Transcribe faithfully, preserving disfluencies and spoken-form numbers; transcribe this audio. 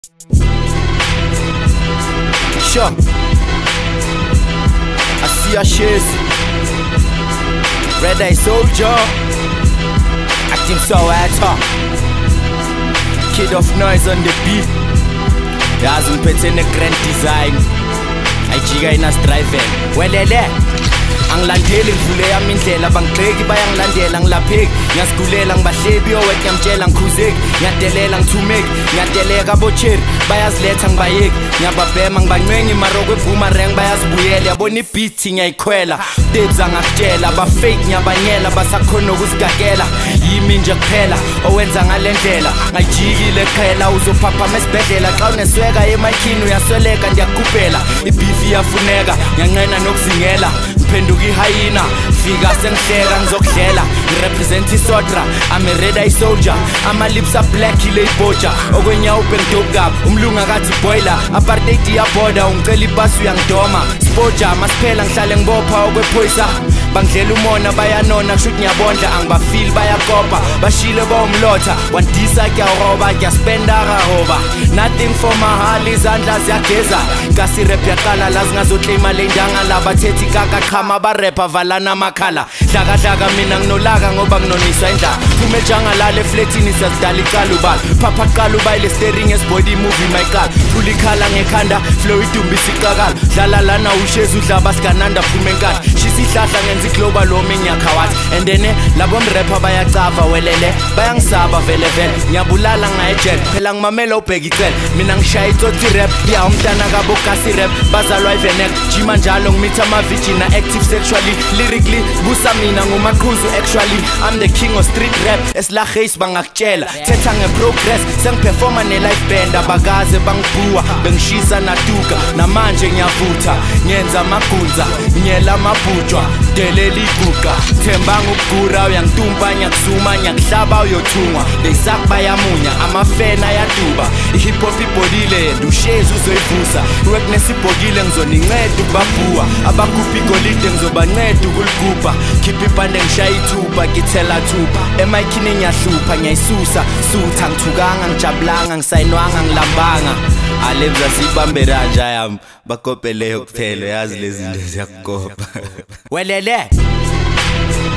Sure. I see your shoes. Red Eye Soldier. Acting so at top. Kid of noise on the beat. Doesn't put in a grand design. I jiga in us driving. Well, angilandeli ngivule yami indlela bangixeki bayangilandela ngilapheki ngiyasigulela ngibahlebi owet ngiyamtshela ngikhuzeki ngiyadelela ngithumeki ngiyadeleka bocheri bayaziletha ngibayeki ngiyababhema ngibancengi marokwe boomerang bayazibuyela yabona ibeat ngiyayikhwela debs angakutshela ba fake ngiyabanyela basakhona ukusigagela yimi nje kuphela owenza ngalendlela ngayijikile qhela uzophapha esibhedlela xa unesweka emakhini uyasweleka ndiyakupela ibeef iyafuneka ngiyanqena nokuzingela phenduka ihayina fika sengihleka ngizokudlela ngirepresent isodra I'm a red eye soldier ama lips are black ile iboja okwenya open dope gap umlunga kathi boiler apartheid yaboda ungicela ibasi uyangidoma spoja masiphela ngihlale ngibopha okwephoyisa bangidlela umona bayanona kusho ngiyabondla angibafeel bayakopa bashile bawumlotha wandisa kyaroba kyaspenda kahoba nothing for mahali izandla ziyageza kasi rap yaqala lazi ngazoclaima le ndanga labathethi kaka qhama ba rapper valana makhala dlaka dlaka mina nginolaka ngoba nginoniswa indla phume ejanga lale flatini siyadala icala ubala phapha qala ubayile steering esbody movie my car phula ikhala ngekhanda flow idumbi siqakala dlala lana ushezi udlaba sikananda phume enkani shisihlahla ngenza iglobal warming yakhawathi and then labo mrapper bayacava welele bayangisaba vele vele ngiyabulala ngayejet phela ngimamela ubheka icela mina ngishaya itsotsi rap ya umntana kabo kasi rap bazalwa ivenek jima njalo ngimitha ama virgin active sexually lyrically busa mina ngumaqhuzu actually I'm the king of street rap esla haze bangakutshela thetha ngeprogress sengiperforma ne live band abakaze bangibhuwa bengishisa natuka namanje ngiyavutha ngenza amagunza ngiyela amabhujwa delela iguqa themba ngokugura uyangitumpa ngiyakuzuma ngiyakuhlaba uyothungwa lesak bayamunya amafena ayaduba ihip hop ibhodile ndushezi uzoyivusa weakness ibhokile ngizoninceda ukubabhuwa abakhupha igolide ngizobanceda ukuliguba khipha ibhande ngishaya ithuba ngithela thuba emayikhini ngiyahlupha ngiyayisusa sutha ngithukanga ngijabulanga ngisayinwanga ngilambanga alemza sibambe ranja yami bakopeleyo kuphela yazi lezi zinto ziyakukopa welele